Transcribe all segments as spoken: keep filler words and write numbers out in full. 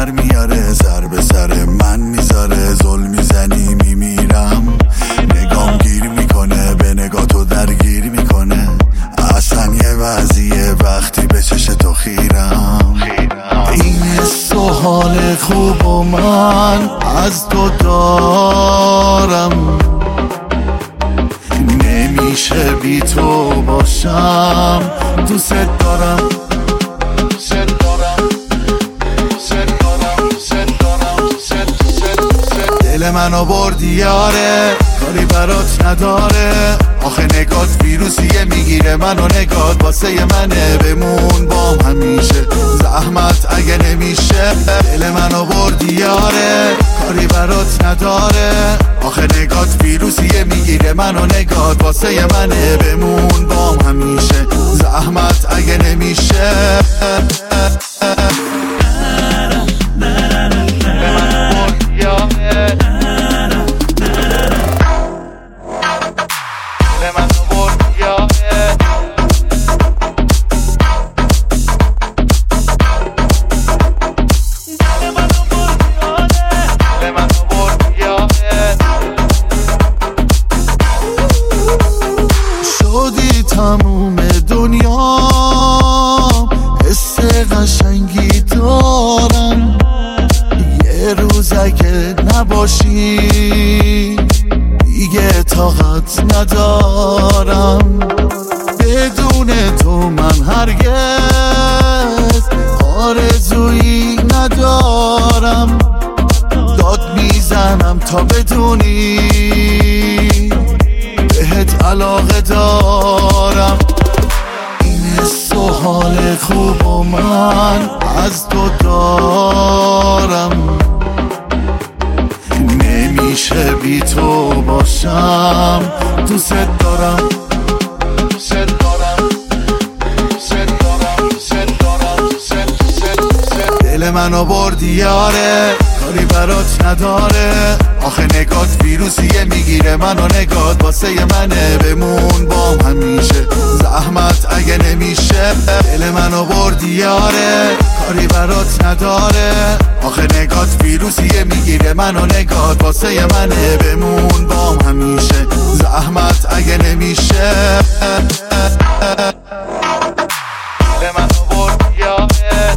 در میاره، سر به سر من میذاره، ظلم میزنی میمیرم، نگام گیر میکنه، به نگاه تو درگیر میکنه، اصلا یه وضعیه وقتی به چش تو خیرم. این حس و حال خوب و من از تو دارم، نمیشه بی تو باشم، دوست دارم دل منو بردی یاره، کاری برات نداره، آخه نگات ویروسیه میگیره منو، نگات واسه منه، بمون بام همیشه، زحمت اگه نمیشه. دل منو بردی یاره، کاری برات نداره، آخه نگات ویروسیه میگیره منو، نگات واسه منه، بمون بام همیشه، زحمت اگه نمیشه. تموم دنیا حس قشنگی دارم، یه روز اگه نباشی دیگه طاقت ندارم، بدون تو من هرگز آرزویی ندارم، داد میزنم تا بدونی بهت علاقه دارم. این حس و حال خوب و من از تو دارم، نمیشه بی تو باشم، دوست دارم دل منو بردی یاره، کاری برات نداره، آخه نگات ویروسیه میگیره منو، نگات واسه منه، بمون بام همیشه، زحمت اگه نمیشه. دل منو بردی یاره، کاری برات نداره، آخه نگات ویروسیه میگیره منو، نگات واسه منه، بمون بام همیشه، زحمت اگه نمیشه. دل منو بردی یاره،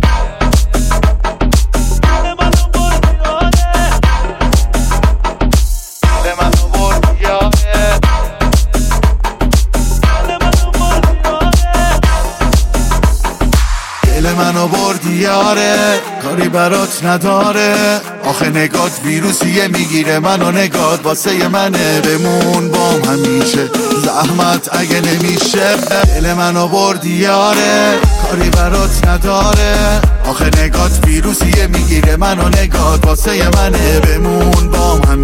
دل منو بردی یاره، کاری برات نداره، آخه نگات ویروسیه میگیره منو، نگات واسه منه، بمون بام همیشه، زحمت اگه نمیشه. دل منو بردی یاره، کاری برات نداره، آخه نگات ویروسیه میگیره منو، نگات واسه منه، بمون بام همیشه.